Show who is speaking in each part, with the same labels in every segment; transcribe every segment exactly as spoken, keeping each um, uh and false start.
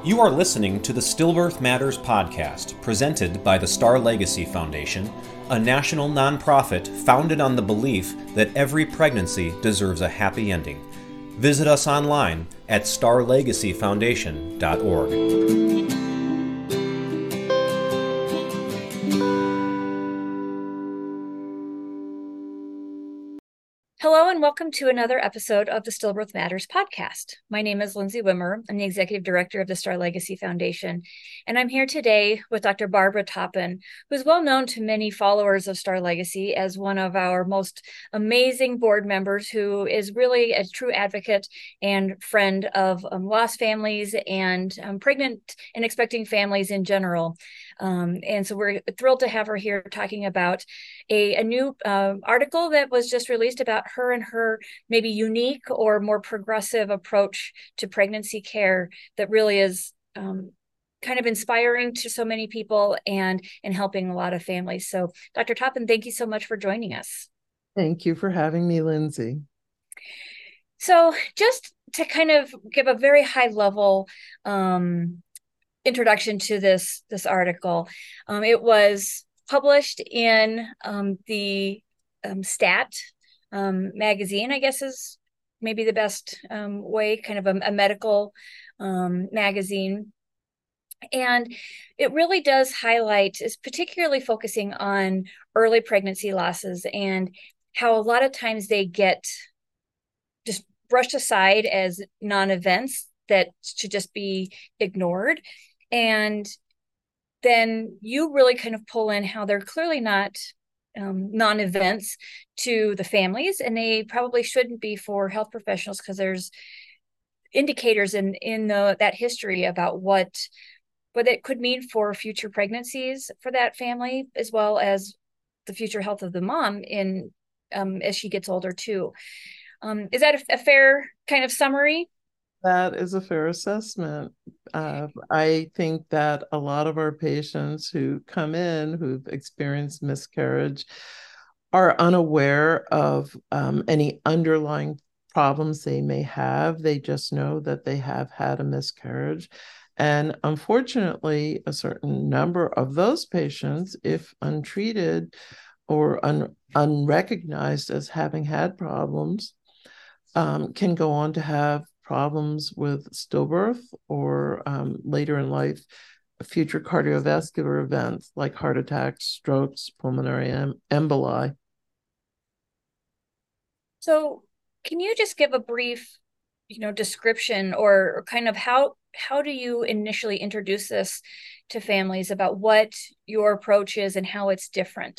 Speaker 1: You are listening to the Stillbirth Matters podcast, presented by the Star Legacy Foundation, a national nonprofit founded on the belief that every pregnancy deserves a happy ending. Visit us online at star legacy foundation dot org.
Speaker 2: Hello and welcome to another episode of the Stillbirth Matters podcast. My name is Lindsay Wimmer. I'm the Executive Director of the Star Legacy Foundation, and I'm here today with Doctor Barbara Toppin, who's well known to many followers of Star Legacy as one of our most amazing board members, who is really a true advocate and friend of um, lost families and um, pregnant and expecting families in general. Um, and so we're thrilled to have her here talking about a, a new uh, article that was just released about her and her maybe unique or more progressive approach to pregnancy care that really is um, kind of inspiring to so many people and, and helping a lot of families. So Doctor Toppin, thank you so much for joining us.
Speaker 3: Thank you for having me, Lindsay.
Speaker 2: So just to kind of give a very high level um, introduction to this, this article, um, it was published in um, the um, Stat um, magazine, I guess is maybe the best um, way, kind of a, a medical um, magazine. And it really does highlight, is particularly focusing on early pregnancy losses and how a lot of times they get just brushed aside as non-events that should just be ignored. And then you really kind of pull in how they're clearly not um, non-events to the families, and they probably shouldn't be for health professionals, because there's indicators in in the, that history about what what it could mean for future pregnancies for that family, as well as the future health of the mom in um, as she gets older too. Um, is that a, a fair kind of summary?
Speaker 3: That is a fair assessment. Uh, I think that a lot of our patients who come in who've experienced miscarriage are unaware of um, any underlying problems they may have. They just know that they have had a miscarriage. And unfortunately, a certain number of those patients, if untreated or un- unrecognized as having had problems, um, can go on to have problems with stillbirth or um, later in life, future cardiovascular events like heart attacks, strokes, pulmonary em- emboli.
Speaker 2: So can you just give a brief, you know, description or, or kind of how how do you initially introduce this to families about what your approach is and how it's different?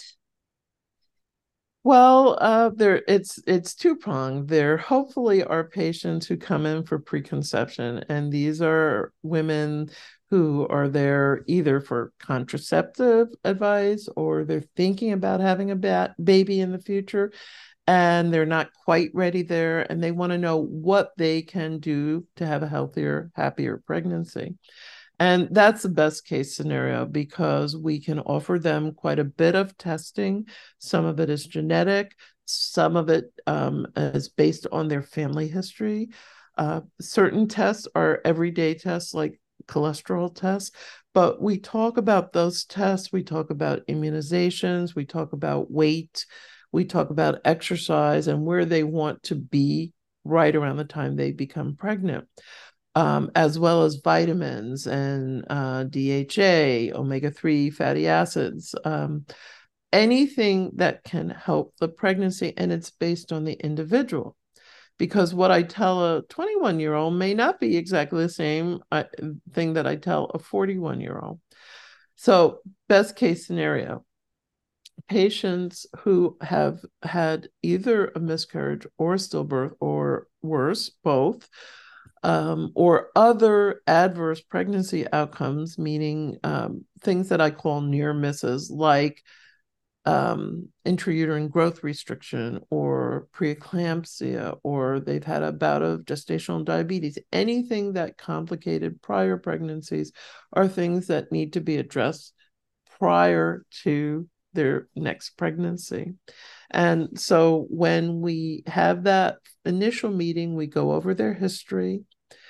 Speaker 3: Well, uh, there it's it's two-pronged. There hopefully are patients who come in for preconception, and these are women who are there either for contraceptive advice or they're thinking about having a ba- baby in the future, and they're not quite ready there, and they want to know what they can do to have a healthier, happier pregnancy. And that's the best case scenario because we can offer them quite a bit of testing. Some of it is genetic, some of it um, is based on their family history. Uh, certain tests are everyday tests like cholesterol tests, but we talk about those tests. We talk about immunizations, we talk about weight, we talk about exercise and where they want to be right around the time they become pregnant. Um, as well as vitamins and uh, D H A, omega three fatty acids, um, anything that can help the pregnancy. And it's based on the individual. Because what I tell a twenty-one year old may not be exactly the same uh, thing that I tell a forty-one year old. So, best case scenario, patients who have had either a miscarriage or a stillbirth, or worse, both, um, or other adverse pregnancy outcomes, meaning um, things that I call near misses, like um, intrauterine growth restriction or preeclampsia, or they've had a bout of gestational diabetes. Anything that complicated prior pregnancies are things that need to be addressed prior to their next pregnancy. And so when we have that initial meeting, we go over their history.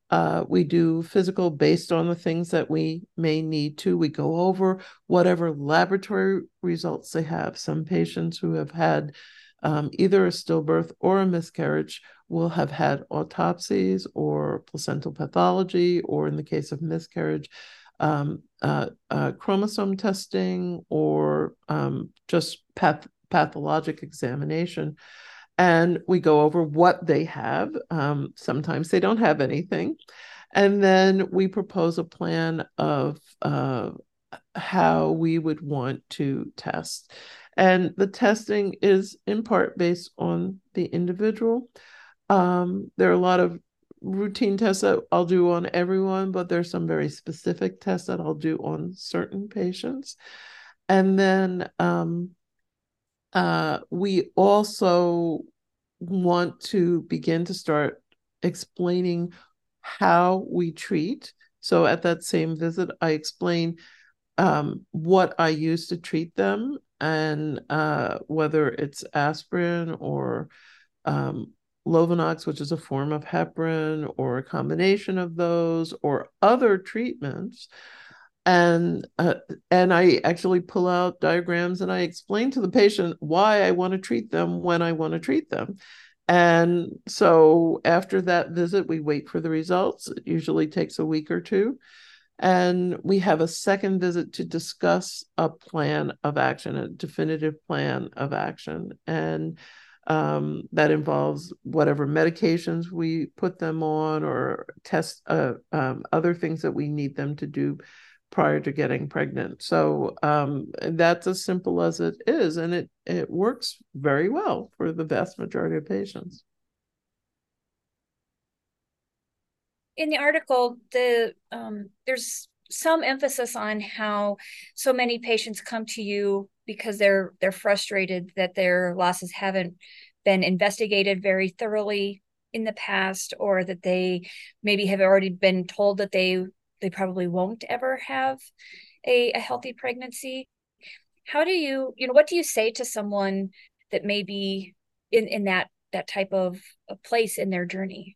Speaker 3: Uh, we do physical based on the things that we may need to. We go over whatever laboratory results they have. Some patients who have had um, either a stillbirth or a miscarriage will have had autopsies or placental pathology, or in the case of miscarriage, um, uh, uh, chromosome testing, or um, just path- pathologic examination. And we go over what they have. Um, sometimes they don't have anything. And then we propose a plan of uh, how we would want to test. And the testing is in part based on the individual. Um, there are a lot of routine tests that I'll do on everyone, but there's some very specific tests that I'll do on certain patients. And then um, uh, we also want to begin to start explaining how we treat. So at that same visit, I explain um, what I use to treat them, and uh, whether it's aspirin or um, Lovenox, which is a form of heparin, or a combination of those, or other treatments. And uh, and I actually pull out diagrams and I explain to the patient why I want to treat them when I want to treat them. And so after that visit, we wait for the results. It usually takes a week or two. And we have a second visit to discuss a plan of action, a definitive plan of action. And um, that involves whatever medications we put them on, or test uh, um, other things that we need them to do prior to getting pregnant. So um, that's as simple as it is. And it, it works very well for the vast majority of patients.
Speaker 2: In the article, the um, there's some emphasis on how so many patients come to you because they're they're frustrated that their losses haven't been investigated very thoroughly in the past, or that they maybe have already been told that they they probably won't ever have a, a healthy pregnancy. How do you, you know, what do you say to someone that may be in, in that that type of, of place in their journey?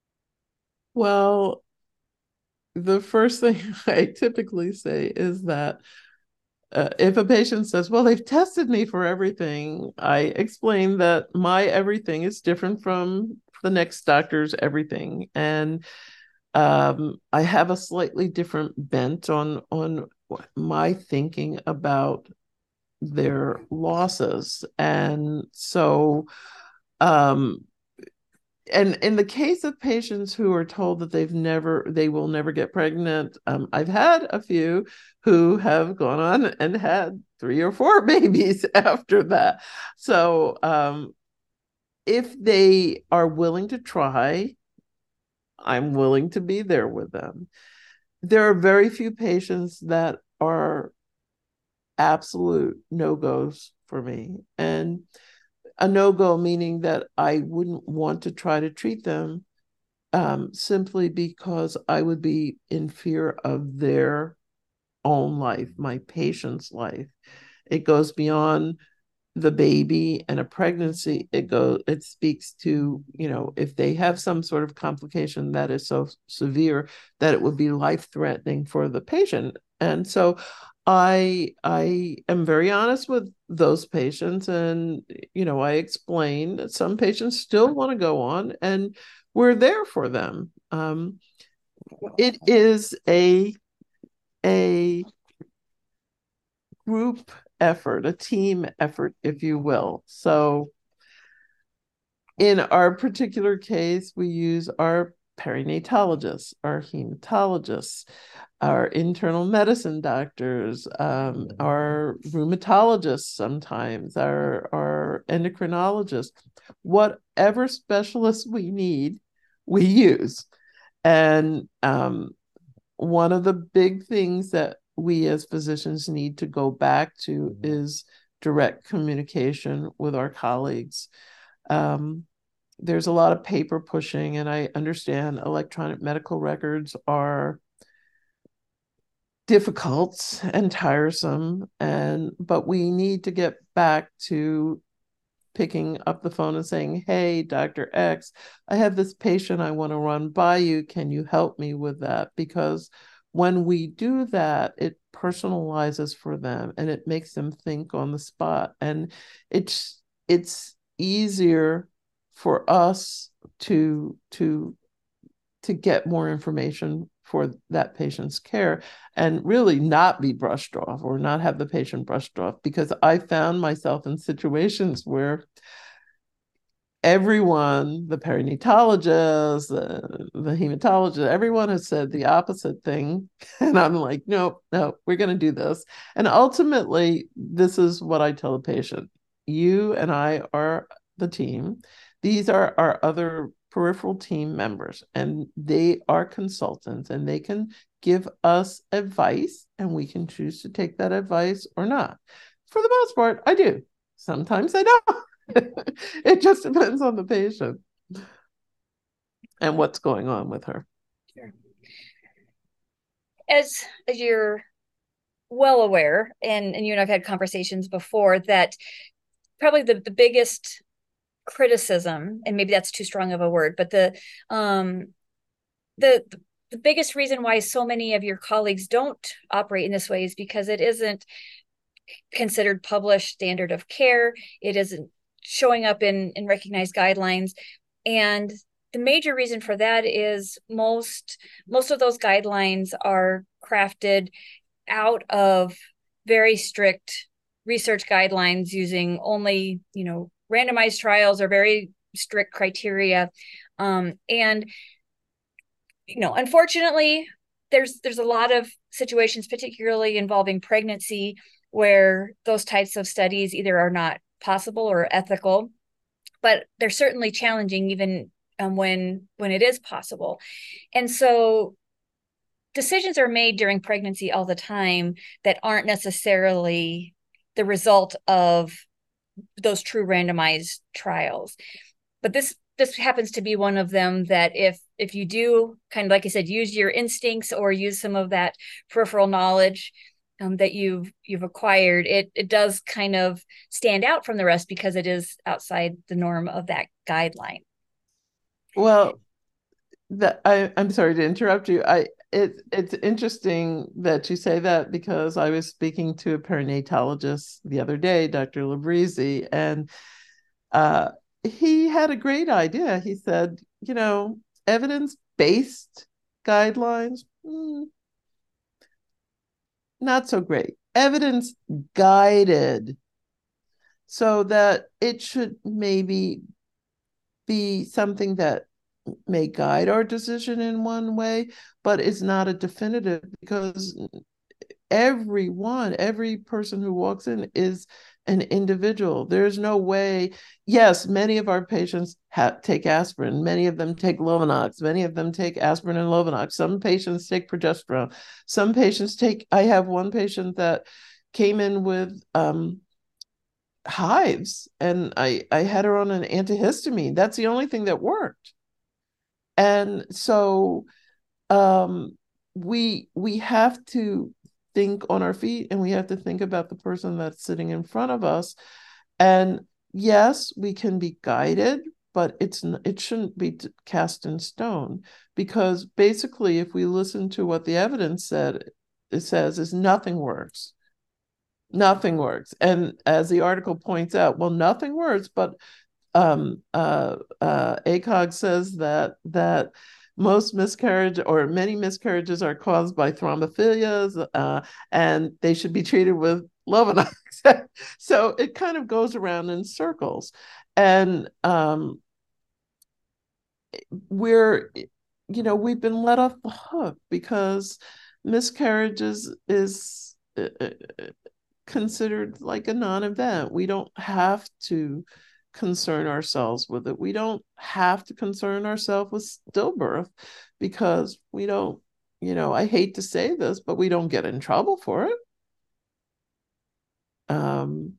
Speaker 3: Well, the first thing I typically say is that uh, if a patient says, well, they've tested me for everything, I explain that my everything is different from the next doctor's everything. And um, I have a slightly different bent on, on my thinking about their losses. And so, um, and in the case of patients who are told that they've never, they will never get pregnant, um, I've had a few who have gone on and had three or four babies after that. So um, if they are willing to try, I'm willing to be there with them. There are very few patients that are absolute no-goes for me. And a no-go meaning that I wouldn't want to try to treat them um, simply because I would be in fear of their own life, my patient's life. It goes beyond the baby and a pregnancy. It goes, it speaks to, you know, if they have some sort of complication that is so severe that it would be life-threatening for the patient. And so I I am very honest with those patients, and you know, I explain that some patients still want to go on, and we're there for them. Um, it is a a group effort, a team effort, if you will. So in our particular case, we use our perinatologists, our hematologists, our internal medicine doctors, um, our rheumatologists sometimes, our, our endocrinologists, whatever specialists we need, we use. And um, one of the big things that we as physicians need to go back to is direct communication with our colleagues. Um, there's a lot of paper pushing, and I understand electronic medical records are difficult and tiresome, and but we need to get back to picking up the phone and saying, hey, Doctor X, I have this patient I want to run by you. Can you help me with that? Because when we do that, it personalizes for them and it makes them think on the spot. And it's it's easier for us to to to get more information for that patient's care and really not be brushed off or not have the patient brushed off. Because I found myself in situations where everyone, the perinatologist, the, the hematologist, everyone has said the opposite thing. And I'm like, no, no, we're going to do this. And ultimately, this is what I tell the patient. You and I are the team. These are our other peripheral team members, and they are consultants, and they can give us advice, and we can choose to take that advice or not. For the most part, I do. Sometimes I don't. It just depends on the patient and what's going on with her.
Speaker 2: Sure. As, as you're well aware, and, and you and I've had conversations before, that probably the, the biggest criticism, and maybe that's too strong of a word, but the um the the biggest reason why so many of your colleagues don't operate in this way is because it isn't considered published standard of care. It isn't showing up in in recognized guidelines. And the major reason for that is most most of those guidelines are crafted out of very strict research guidelines using only, you know, randomized trials or very strict criteria. Um, and, you know, unfortunately, there's there's a lot of situations, particularly involving pregnancy, where those types of studies either are not possible or ethical, but they're certainly challenging even um, when when it is possible. And so decisions are made during pregnancy all the time that aren't necessarily the result of those true randomized trials. But this this happens to be one of them that if if you do, kind of like I said, use your instincts or use some of that peripheral knowledge um, that you've you've acquired, it it does kind of stand out from the rest because it is outside the norm of that guideline.
Speaker 3: Well, that I, I'm sorry to interrupt you. I it it's interesting that you say that, because I was speaking to a perinatologist the other day, Doctor Labrisi, and uh, he had a great idea. He said, you know, evidence-based guidelines, mm, not so great. Evidence-guided, so that it should maybe be something that may guide our decision in one way, but it's not a definitive, because everyone, every person who walks in is an individual. There's no way. Yes, many of our patients have, take aspirin. Many of them take Lovenox. Many of them take aspirin and Lovenox. Some patients take progesterone. Some patients take, I have one patient that came in with um, hives, and I, I had her on an antihistamine. That's the only thing that worked. And so um, we we have to think on our feet, and we have to think about the person that's sitting in front of us. And yes, we can be guided, but it's it shouldn't be cast in stone, because basically, if we listen to what the evidence said, it says is nothing works. Nothing works. And as the article points out, well, nothing works, but um, uh, uh, A C O G says that that most miscarriage or many miscarriages are caused by thrombophilias, uh, and they should be treated with Lovenox. So it kind of goes around in circles, and um, we're, you know, we've been let off the hook because miscarriages is uh, considered like a non-event. We don't have to concern ourselves with it. We don't have to concern ourselves with stillbirth, because we don't, you know, I hate to say this, but we don't get in trouble for it. Um,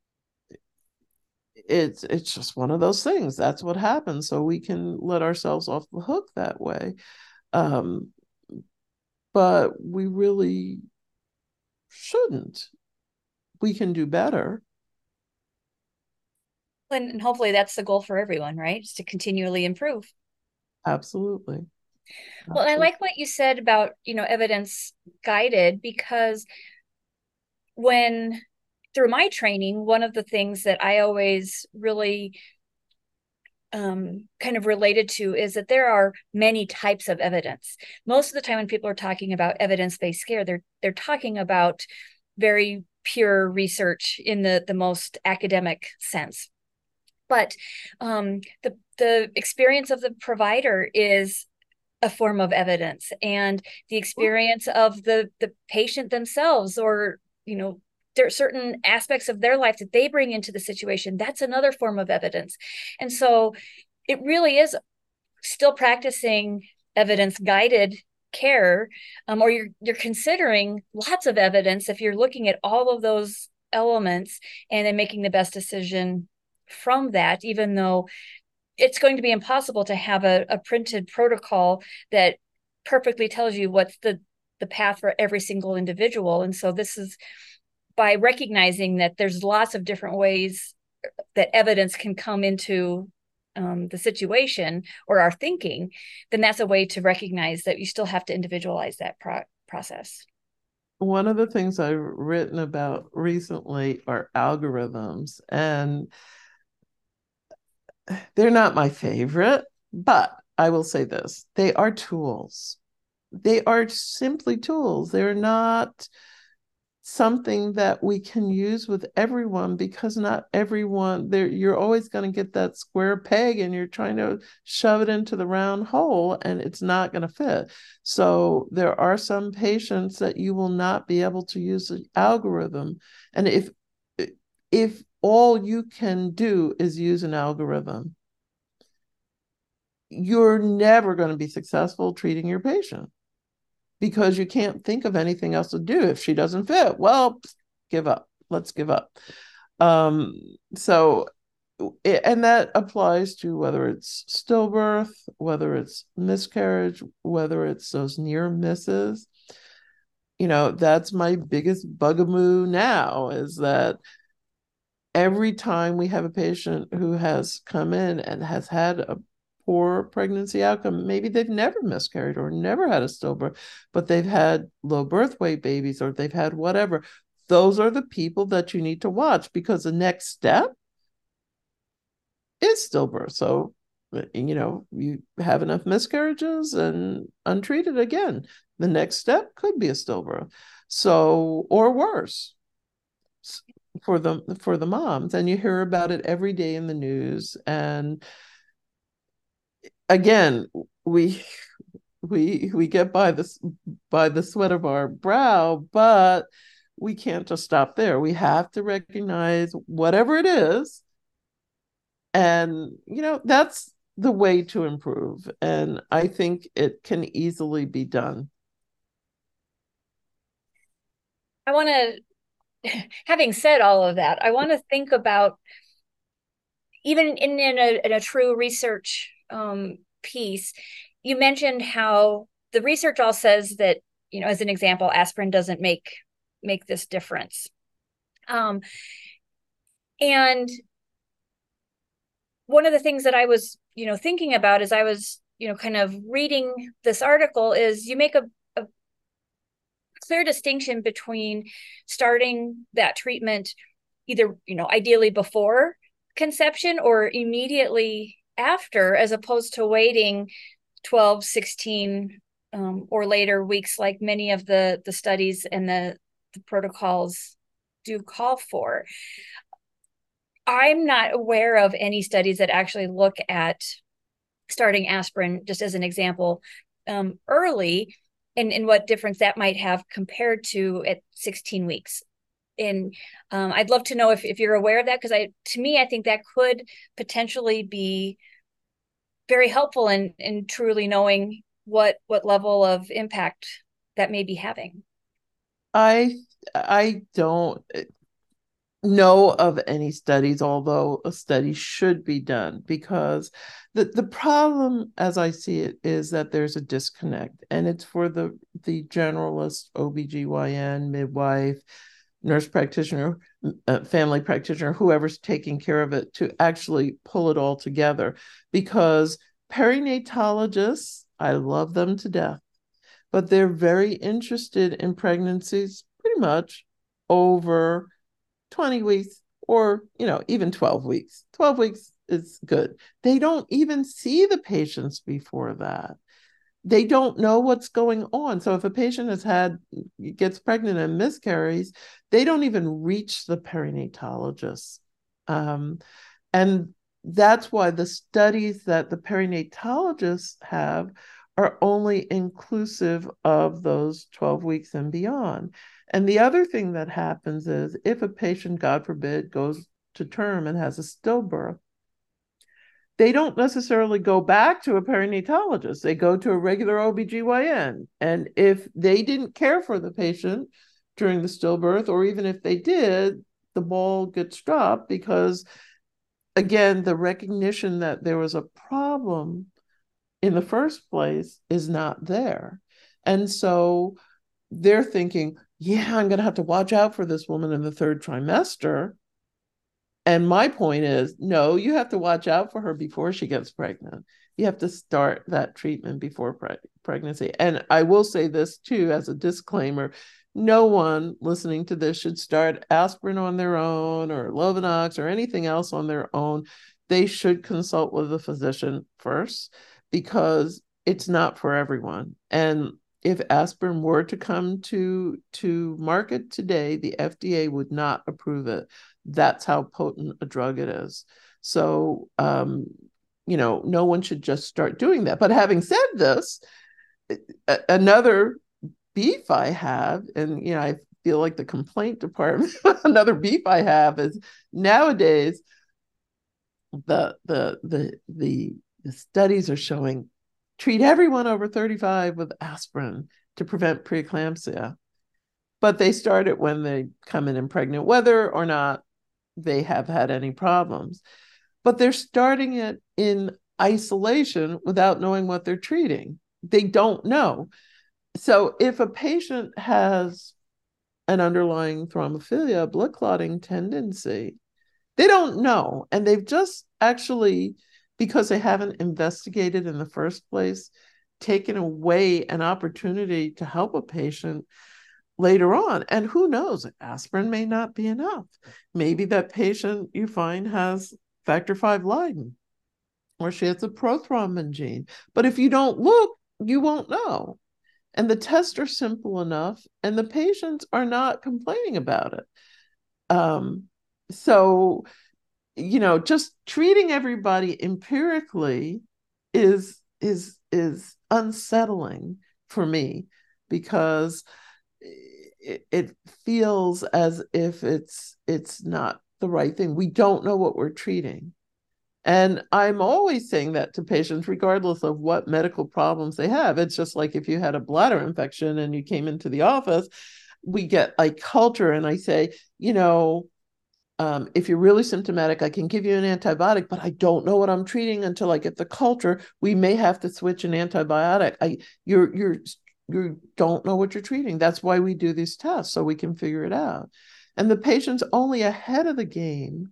Speaker 3: it's it's just one of those things. That's what happens. So we can let ourselves off the hook that way. Um, but we really shouldn't. We can do better.
Speaker 2: And, and hopefully that's the goal for everyone, right? Is to continually improve.
Speaker 3: Absolutely.
Speaker 2: Well, I
Speaker 3: Absolutely.
Speaker 2: like what you said about, you know, evidence guided, because when through my training, one of the things that I always really um, kind of related to is that there are many types of evidence. Most of the time when people are talking about evidence-based care, they're they're talking about very pure research in the, the most academic sense. But um, the the experience of the provider is a form of evidence, and the experience of the the patient themselves, or you know, there are certain aspects of their life that they bring into the situation, that's another form of evidence. And so it really is still practicing evidence guided care, um, or you're you're considering lots of evidence if you're looking at all of those elements and then making the best decision from that, even though it's going to be impossible to have a, a printed protocol that perfectly tells you what's the the path for every single individual. And so this is by recognizing that there's lots of different ways that evidence can come into um, the situation or our thinking, then that's a way to recognize that you still have to individualize that pro- process.
Speaker 3: One of the things I've written about recently are algorithms, and they're not my favorite, but I will say this: they are tools. They are simply tools. They're not something that we can use with everyone, because not everyone there, you're always going to get that square peg and you're trying to shove it into the round hole and it's not going to fit. So there are some patients that you will not be able to use the algorithm. And if if all you can do is use an algorithm, you're never going to be successful treating your patient, because you can't think of anything else to do. If she doesn't fit, well, give up. Let's give up. Um, so, and that applies to whether it's stillbirth, whether it's miscarriage, whether it's those near misses. You know, that's my biggest bugaboo now, is that every time we have a patient who has come in and has had a poor pregnancy outcome, maybe they've never miscarried or never had a stillbirth, but they've had low birth weight babies, or they've had whatever. Those are the people that you need to watch, because the next step is stillbirth. So, you know, you have enough miscarriages and untreated again, the next step could be a stillbirth. So, or worse for the for the moms, and you hear about it every day in the news. And again, we we we get by this by the sweat of our brow, but we can't just stop there. We have to recognize whatever it is, and you know, that's the way to improve, and I think it can easily be done.
Speaker 2: I want to, having said all of that, I want to think about, even in, in, a, in a true research um, piece, you mentioned how the research all says that, you know, as an example, aspirin doesn't make make this difference. Um, and one of the things that I was, you know, thinking about as I was, you know, kind of reading this article is you make a, a clear distinction between starting that treatment either, you know, ideally before conception or immediately after, as opposed to waiting twelve, sixteen, um, or later weeks, like many of the, the studies and the, the protocols do call for. I'm not aware of any studies that actually look at starting aspirin, just as an example, um, early, and, and what difference that might have compared to at sixteen weeks. And um, I'd love to know if, if you're aware of that, because I, to me, I think that could potentially be very helpful in, in truly knowing what, what level of impact that may be having.
Speaker 3: I I don't know of any studies, although a study should be done, because the, the problem, as I see it, is that there's a disconnect, and it's for the the generalist O B G Y N, midwife, nurse practitioner, uh, family practitioner, whoever's taking care of it, to actually pull it all together. Because perinatologists, I love them to death, but they're very interested in pregnancies pretty much over twenty weeks or, you know, even twelve weeks. twelve weeks is good. They don't even see the patients before that. They don't know what's going on. So if a patient has had, gets pregnant and miscarries, they don't even reach the perinatologist. Um, and that's why the studies that the perinatologists have are only inclusive of those twelve weeks and beyond. And the other thing that happens is if a patient, God forbid, goes to term and has a stillbirth, they don't necessarily go back to a perinatologist. They go to a regular O B G Y N. And if they didn't care for the patient during the stillbirth, or even if they did, the ball gets dropped because, again, the recognition that there was a problem in the first place is not there. And so they're thinking, yeah, I'm going to have to watch out for this woman in the third trimester. And my point is, no, you have to watch out for her before she gets pregnant. You have to start that treatment before pre- pregnancy. And I will say this too, as a disclaimer, no one listening to this should start aspirin on their own or Lovenox or anything else on their own. They should consult with a physician first, because it's not for everyone. And if aspirin were to come to, to market today, the F D A would not approve it. That's how potent a drug it is. So, um, you know, no one should just start doing that. But having said this, another beef I have, and, you know, I feel like the complaint department, another beef I have is nowadays the, the, the, the, the studies are showing treat everyone over thirty-five with aspirin to prevent preeclampsia. But they start it when they come in and pregnant, whether or not they have had any problems. But they're starting it in isolation without knowing what they're treating. They don't know. So if a patient has an underlying thrombophilia, blood clotting tendency, they don't know. And they've just actually, because they haven't investigated in the first place, taken away an opportunity to help a patient later on. And who knows, aspirin may not be enough. Maybe that patient you find has factor five Leiden, or she has a prothrombin gene. But if you don't look, you won't know. And the tests are simple enough, and the patients are not complaining about it. Um, so, you know, just treating everybody empirically is is is unsettling for me, because it, it feels as if it's it's not the right thing. We don't know what we're treating. And I'm always saying that to patients, regardless of what medical problems they have. It's just like if you had a bladder infection and you came into the office, we get like culture, and I say, you know, um, if you're really symptomatic, I can give you an antibiotic, but I don't know what I'm treating until I get the culture. We may have to switch an antibiotic. I, you're, you're, you don't know what you're treating. That's why we do these tests, so we can figure it out. And the patient's only ahead of the game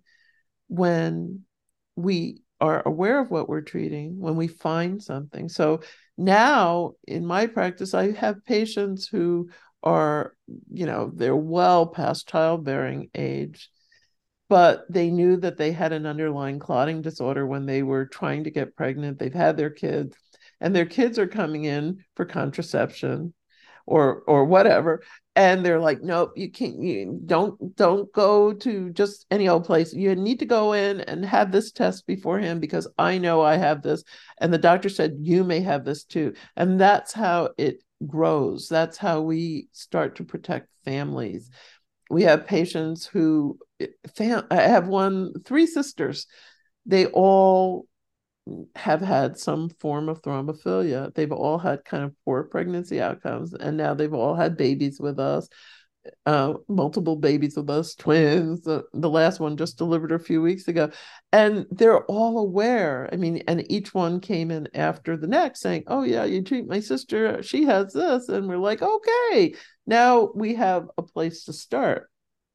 Speaker 3: when we are aware of what we're treating, when we find something. So now in my practice, I have patients who are, you know, they're well past childbearing age, but they knew that they had an underlying clotting disorder when they were trying to get pregnant. They've had their kids, and their kids are coming in for contraception or or whatever. And they're like, nope, you can't, you don't, don't go to just any old place. You need to go in and have this test beforehand, because I know I have this. And the doctor said, you may have this too. And that's how it grows. That's how we start to protect families. We have patients who, fam- I have one, three sisters. They all have had some form of thrombophilia. They've all had kind of poor pregnancy outcomes, and now they've all had babies with us, uh, multiple babies with us, twins. The, the last one just delivered a few weeks ago, and they're all aware. I mean, and each one came in after the next saying, oh yeah, you treat my sister, she has this. And we're like, okay, now we have a place to start.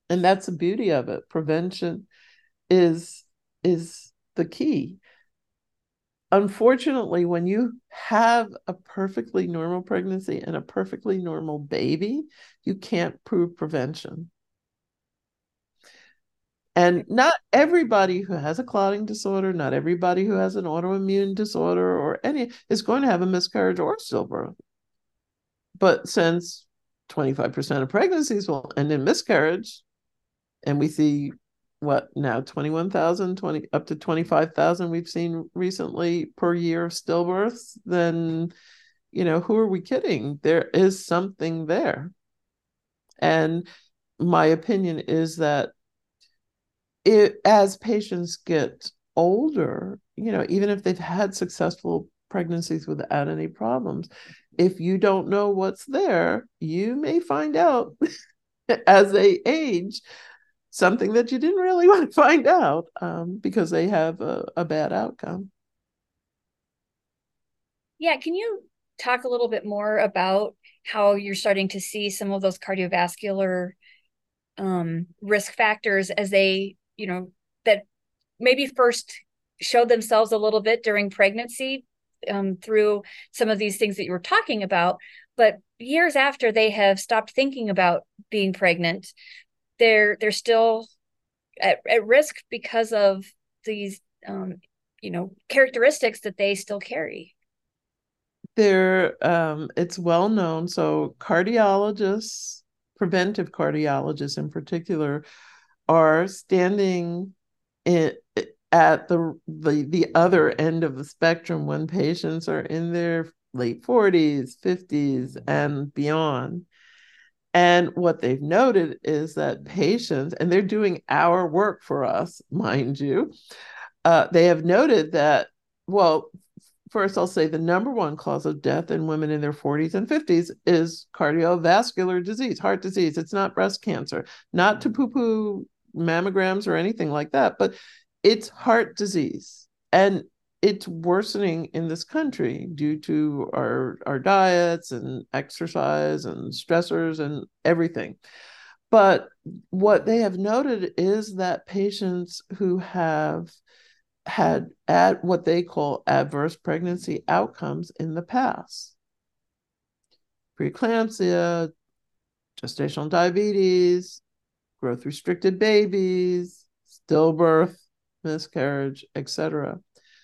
Speaker 3: And that's the beauty of it. Prevention is is the key. Unfortunately, when you have a perfectly normal pregnancy and a perfectly normal baby, you can't prove prevention. And not everybody who has a clotting disorder, not everybody who has an autoimmune disorder or any is going to have a miscarriage or stillbirth. But since twenty-five percent of pregnancies will end in miscarriage, and we see what now twenty-one thousand, twenty up to twenty-five thousand we've seen recently per year of stillbirths, then, you know, who are we kidding? There is something there. And my opinion is that it, as patients get older, you know, even if they've had successful pregnancies without any problems, if you don't know what's there, you may find out as they age something that you didn't really want to find out um, because they have a, a bad outcome.
Speaker 2: Yeah, can you talk a little bit more about how you're starting to see some of those cardiovascular um, risk factors as they, you know, that maybe first showed themselves a little bit during pregnancy um, through some of these things that you were talking about, but years after they have stopped thinking about being pregnant, they're they're still at, at risk because of these, um, you know, characteristics that they still carry.
Speaker 3: There, um, it's well known. So cardiologists, preventive cardiologists in particular, are standing in, at the, the the other end of the spectrum when patients are in their late forties, fifties, and beyond. And what they've noted is that patients, and they're doing our work for us, mind you, uh, they have noted that, well, first I'll say the number one cause of death in women in their forties and fifties is cardiovascular disease, heart disease. It's not breast cancer, not to poo-poo mammograms or anything like that, but it's heart disease. And it's worsening in this country due to our, our diets and exercise and stressors and everything. But what they have noted is that patients who have had at what they call adverse pregnancy outcomes in the past, preeclampsia, gestational diabetes, growth restricted babies, stillbirth, miscarriage, et cetera,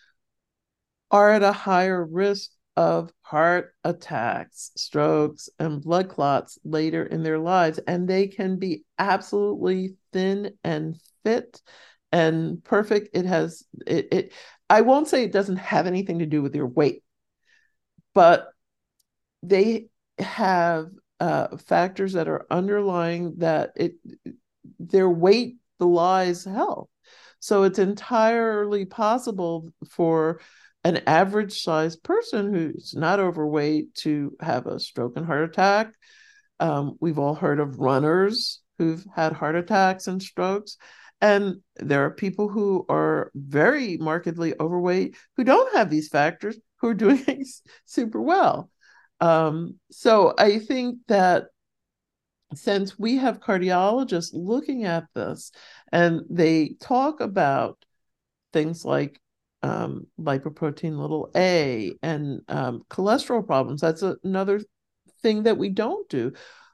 Speaker 3: are at a higher risk of heart attacks, strokes, and blood clots later in their lives. And they can be absolutely thin and fit and perfect. It has, it, it I won't say it doesn't have anything to do with your weight, but they have uh, factors that are underlying that it their weight belies health. So it's entirely possible for an average sized person who's not overweight to have a stroke and heart attack. Um, we've all heard of runners who've had heart attacks and strokes. And there are people who are very markedly overweight who don't have these factors who are doing super well. Um, so I think that since we have cardiologists looking at this and they talk about things like um, lipoprotein little a and um, cholesterol problems, that's a, another thing that we don't do.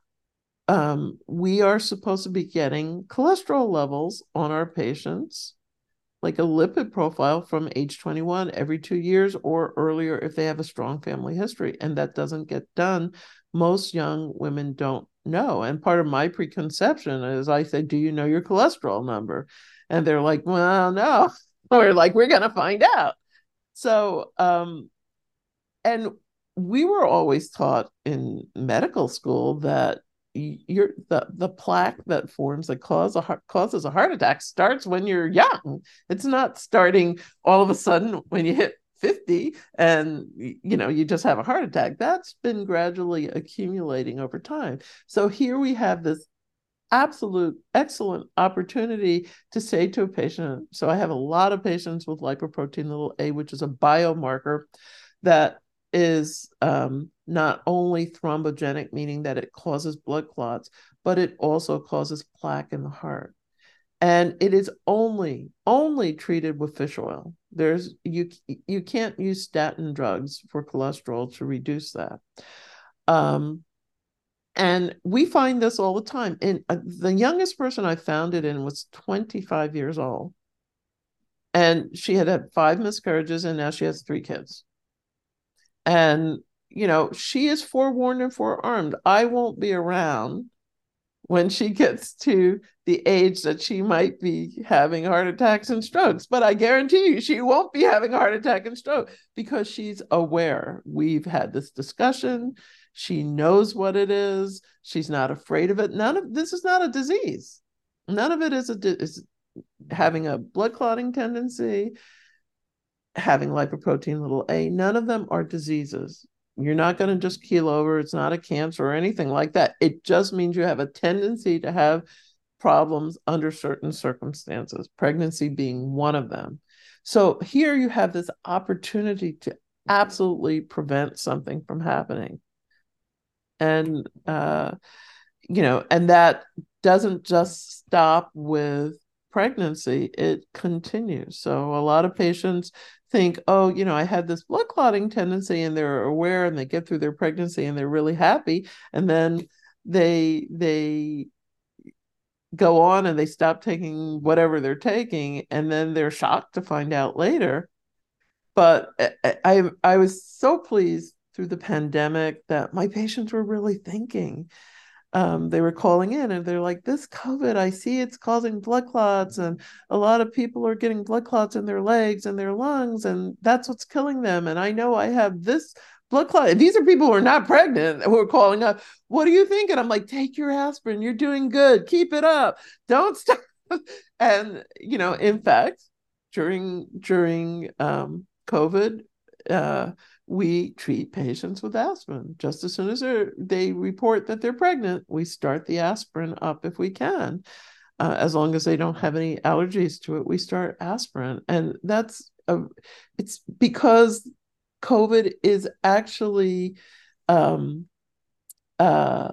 Speaker 3: Um, we are supposed to be getting cholesterol levels on our patients, like a lipid profile from age twenty-one every two years or earlier if they have a strong family history. And that doesn't get done. Most young women don't know. And part of my preconception is I say, do you know your cholesterol number? And they're like, well, no. Or like, we're going to find out. So, um, and we were always taught in medical school that you're the the plaque that forms that cause a heart, causes a heart attack starts when you're young. It's not starting all of a sudden when you hit fifty and you know you just have a heart attack. That's been gradually accumulating over time. So here we have this absolute excellent opportunity to say to a patient, so I have a lot of patients with lipoprotein little a, which is a biomarker that is um, not only thrombogenic, meaning that it causes blood clots, but it also causes plaque in the heart. And it is only, only treated with fish oil. There's you you can't use statin drugs for cholesterol to reduce that. Um, and we find this all the time. And uh, the youngest person I found it in was twenty-five years old. And she had had five miscarriages, and now she has three kids. And, you know, she is forewarned and forearmed. I won't be around when she gets to the age that she might be having heart attacks and strokes. But I guarantee you, she won't be having a heart attack and stroke because she's aware. We've had this discussion. She knows what it is. She's not afraid of it. None of this is not a disease. None of it is, a, is having a blood clotting tendency, having lipoprotein little a. None of them are diseases. You're not going to just keel over. It's not a cancer or anything like that. It just means you have a tendency to have problems under certain circumstances, pregnancy being one of them. So here you have this opportunity to absolutely prevent something from happening. And, uh, you know, and that doesn't just stop with pregnancy, it continues. So a lot of patients think, oh, you know, I had this blood clotting tendency, and they're aware and they get through their pregnancy and they're really happy. And then they, they, go on and they stop taking whatever they're taking, and then they're shocked to find out later. But I, I, I was so pleased through the pandemic that my patients were really thinking. Um, they were calling in and they're like, this COVID, I see it's causing blood clots, and a lot of people are getting blood clots in their legs and their lungs, and that's what's killing them. And I know I have this blood clot. And these are people who are not pregnant who are calling up. What do you think? And I'm like, take your aspirin. You're doing good. Keep it up. Don't stop. And, you know, in fact, during, during um, COVID, uh, we treat patients with aspirin. Just as soon as they report that they're pregnant, we start the aspirin up if we can. Uh, as long as they don't have any allergies to it, we start aspirin. And that's, a, it's because COVID is actually um, uh,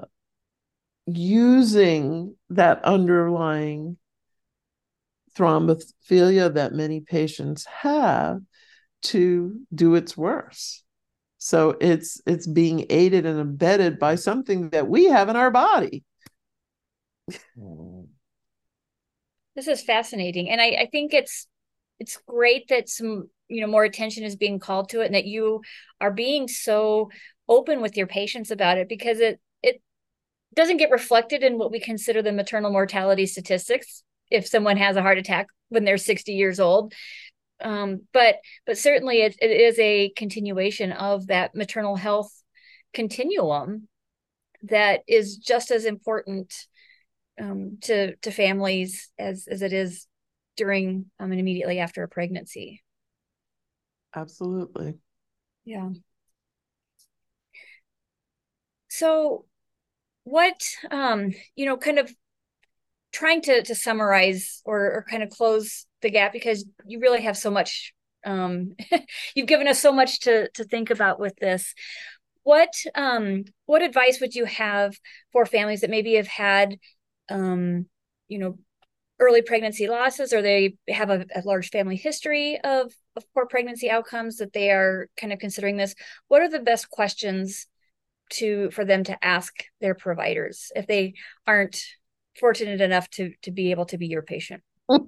Speaker 3: using that underlying thrombophilia that many patients have to do its worst. So it's it's being aided and abetted by something that we have in our body.
Speaker 2: This is fascinating. And I, I think it's it's great that some, you know, more attention is being called to it, and that you are being so open with your patients about it, because it it doesn't get reflected in what we consider the maternal mortality statistics if someone has a heart attack when they're sixty years old. Um, but but certainly it, it is a continuation of that maternal health continuum that is just as important um, to to families as as it is during um, and immediately after a pregnancy.
Speaker 3: Absolutely.
Speaker 2: Yeah. So what, um, you know, kind of trying to to summarize or, or kind of close the gap, because you really have so much, um, you've given us so much to to think about with this. What um, what advice would you have for families that maybe have had, um, you know, early pregnancy losses, or they have a, a large family history of, of poor pregnancy outcomes, that they are kind of considering this? What are the best questions to for them to ask their providers if they aren't fortunate enough to to be able to be your patient?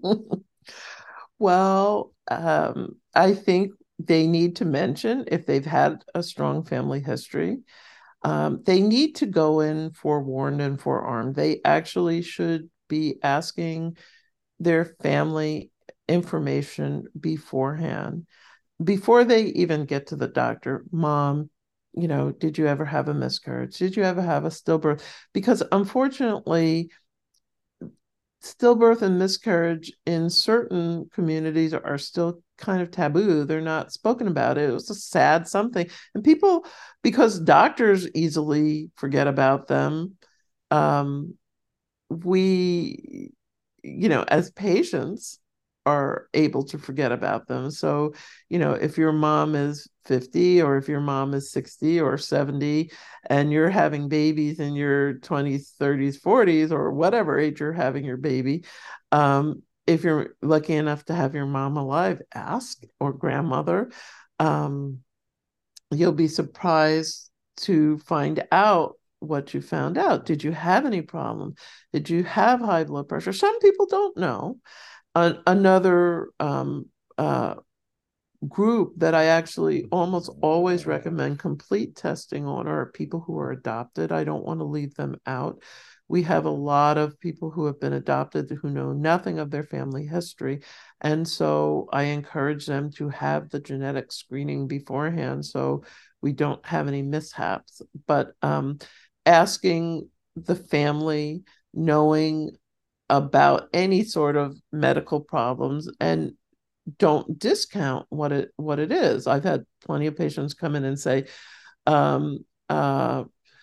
Speaker 3: Well, um, I think they need to mention if they've had a strong family history. Um, they need to go in forewarned and forearmed. They actually should be asking their family information beforehand, before they even get to the doctor. Mom, you know, did you ever have a miscarriage? Did you ever have a stillbirth? Because unfortunately, stillbirth and miscarriage in certain communities are still kind of taboo. They're not spoken about. It was a sad something. And people, because doctors easily forget about them, um, we, you know, as patients, are able to forget about them. So, you know, if your mom is fifty or if your mom is sixty or seventy and you're having babies in your twenties, thirties, forties, or whatever age you're having your baby, um, if you're lucky enough to have your mom alive, ask, or grandmother. Um, you'll be surprised to find out what you found out. Did you have any problem? Did you have high blood pressure? Some people don't know. An- another um, uh, group that I actually almost always recommend complete testing on are people who are adopted. I don't want to leave them out. We have a lot of people who have been adopted who know nothing of their family history. And so I encourage them to have the genetic screening beforehand so we don't have any mishaps. But um, asking the family, knowing about any sort of medical problems, and don't discount what it what it is. I've had plenty of patients come in and say, um, uh,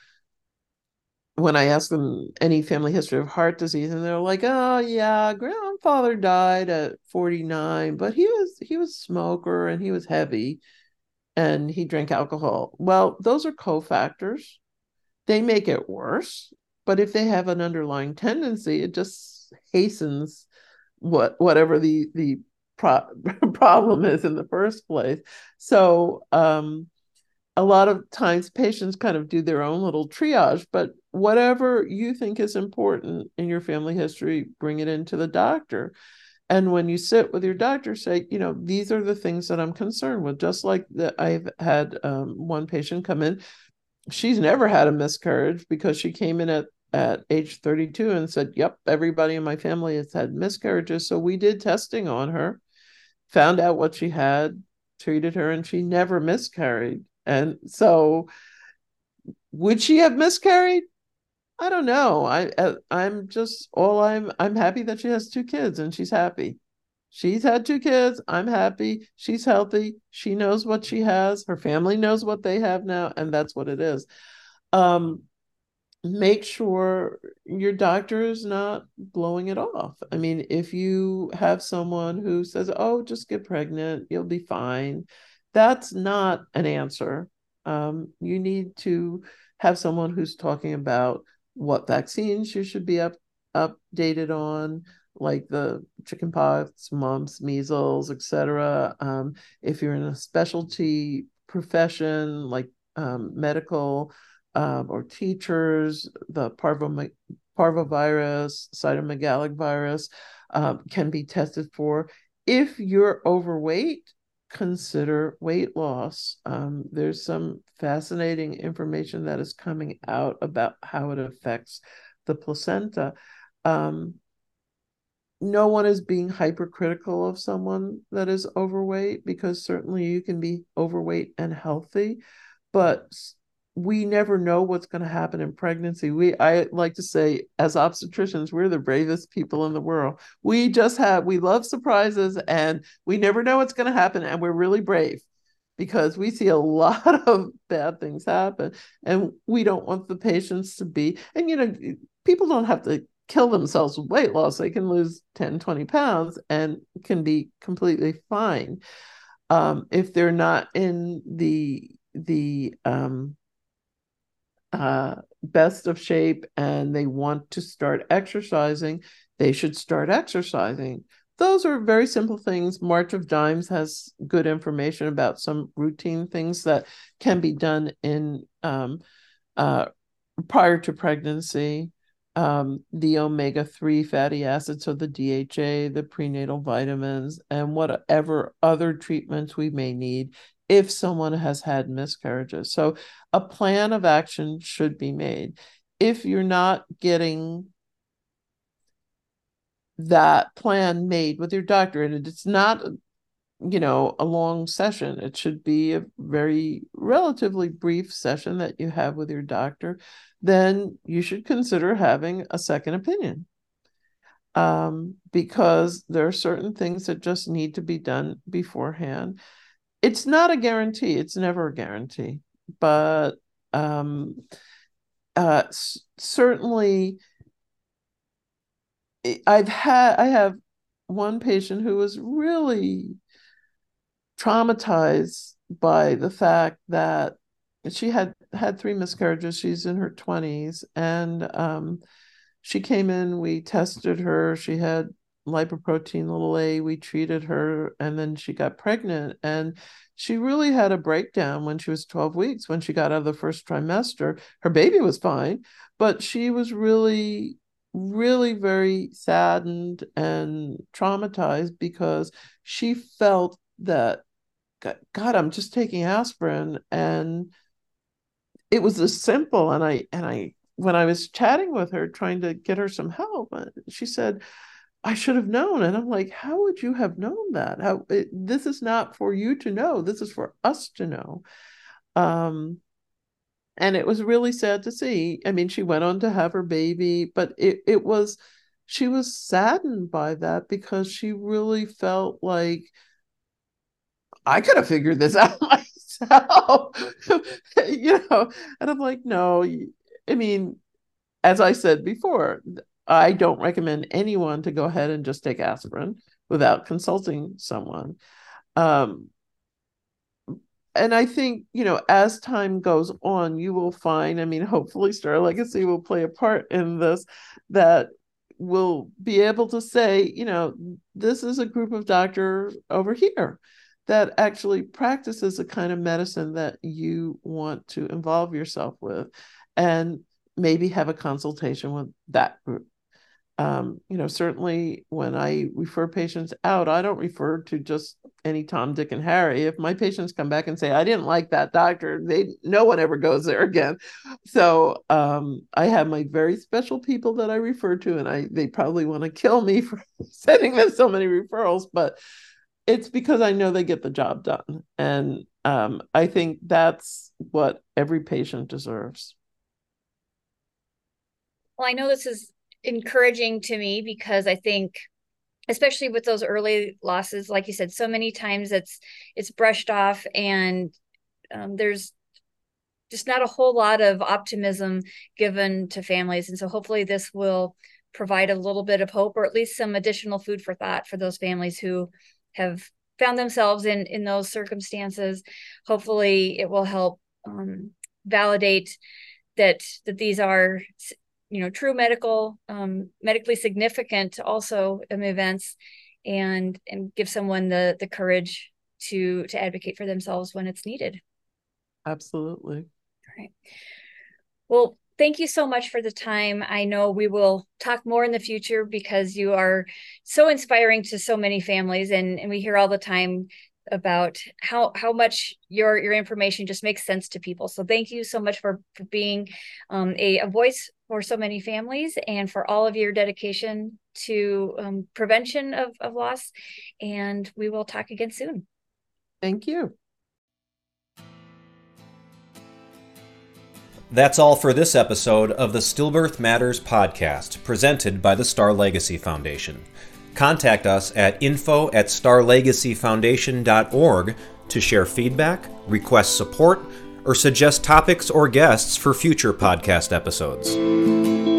Speaker 3: when I ask them any family history of heart disease, and they're like, "Oh yeah, grandfather died at forty-nine, but he was he was a smoker and he was heavy and he drank alcohol." Well, those are cofactors. They make it worse, but if they have an underlying tendency, it just hastens what whatever the the pro- problem is in the first place. So um, a lot of times patients kind of do their own little triage, but whatever you think is important in your family history, bring it into the doctor. And when you sit with your doctor, say, you know, these are the things that I'm concerned with. Just like that, I've had um, one patient come in. She's never had a miscarriage because she came in at at age thirty-two and said, yep, everybody in my family has had miscarriages. So we did testing on her, found out what she had, treated her, and she never miscarried. And so would she have miscarried? I don't know. I I'm just all I'm I'm happy that she has two kids and she's happy. She's had two kids. I'm happy. She's healthy. She knows what she has. Her family knows what they have now, and that's what it is. Um, make sure your doctor is not blowing it off. I mean, if you have someone who says, oh, just get pregnant, you'll be fine, that's not an answer. Um, you need to have someone who's talking about what vaccines you should be up updated on, like the chickenpox, mumps, measles, et cetera. Um, if you're in a specialty profession like um, medical, um, or teachers, the parvo, parvovirus, cytomegalic virus um, can be tested for. If you're overweight, consider weight loss. Um, there's some fascinating information that is coming out about how it affects the placenta. Um, no one is being hypercritical of someone that is overweight, because certainly you can be overweight and healthy, but we never know what's going to happen in pregnancy. We, I like to say, as obstetricians, we're the bravest people in the world. We just have, we love surprises, and we never know what's going to happen, and we're really brave because we see a lot of bad things happen, and we don't want the patients to be, and you know, people don't have to kill themselves with weight loss. They can lose ten, twenty pounds and can be completely fine. Um, if they're not in the, the, um, uh, best of shape and they want to start exercising, they should start exercising. Those are very simple things. March of Dimes has good information about some routine things that can be done in um, uh, prior to pregnancy. Um, the omega three fatty acids, so the D H A, the prenatal vitamins, and whatever other treatments we may need if someone has had miscarriages. So a plan of action should be made. If you're not getting that plan made with your doctor, and it's not, you know, a long session, it should be a very relatively brief session that you have with your doctor, then you should consider having a second opinion. Um, because there are certain things that just need to be done beforehand. It's not a guarantee. It's never a guarantee, but um, uh, s- certainly I've had, I have one patient who was really traumatized by the fact that she had had three miscarriages. She's in her twenties, and um, she came in, we tested her, she had lipoprotein little a, we treated her, and then she got pregnant. And she really had a breakdown when she was twelve weeks, when she got out of the first trimester. Her baby was fine, but she was really, really very saddened and traumatized because she felt that, God, I'm just taking aspirin, and it was as simple. And I, and I, when I was chatting with her, trying to get her some help, she said, I should have known. And I'm like, how would you have known that? How it, this is not for you to know. This is for us to know. Um, and it was really sad to see. I mean, she went on to have her baby, but it, it was, she was saddened by that because she really felt like, I could have figured this out myself, you know. And I'm like, no, I mean, as I said before, I don't recommend anyone to go ahead and just take aspirin without consulting someone. Um, and I think, you know, as time goes on, you will find, I mean, hopefully Star Legacy will play a part in this, that will be able to say, you know, this is a group of doctors over here that actually practices a kind of medicine that you want to involve yourself with, and maybe have a consultation with that group. Um, you know, certainly when I refer patients out, I don't refer to just any Tom, Dick, and Harry. If my patients come back and say, I didn't like that doctor, they no one ever goes there again. So um, I have my very special people that I refer to, and I they probably want to kill me for sending them so many referrals, but it's because I know they get the job done. And um, I think that's what every patient deserves.
Speaker 2: Well, I know this is encouraging to me because I think, especially with those early losses, like you said, so many times it's it's brushed off, and um, there's just not a whole lot of optimism given to families. And so hopefully this will provide a little bit of hope, or at least some additional food for thought for those families who have found themselves in in those circumstances. Hopefully it will help um, validate that that these are, you know, true medical, um, medically significant also um, events, and and give someone the the courage to to advocate for themselves when it's needed.
Speaker 3: Absolutely.
Speaker 2: All right. Well, thank you so much for the time. I know we will talk more in the future because you are so inspiring to so many families, and, and we hear all the time about how how much your your information just makes sense to people. So thank you so much for, for being um, a, a voice for so many families, and for all of your dedication to um, prevention of, of loss. And we will talk again soon.
Speaker 3: Thank you.
Speaker 1: That's all for this episode of the Stillbirth Matters podcast, presented by the Star Legacy Foundation. Contact us at info at starlegacyfoundation dot org to share feedback, request support, or suggest topics or guests for future podcast episodes.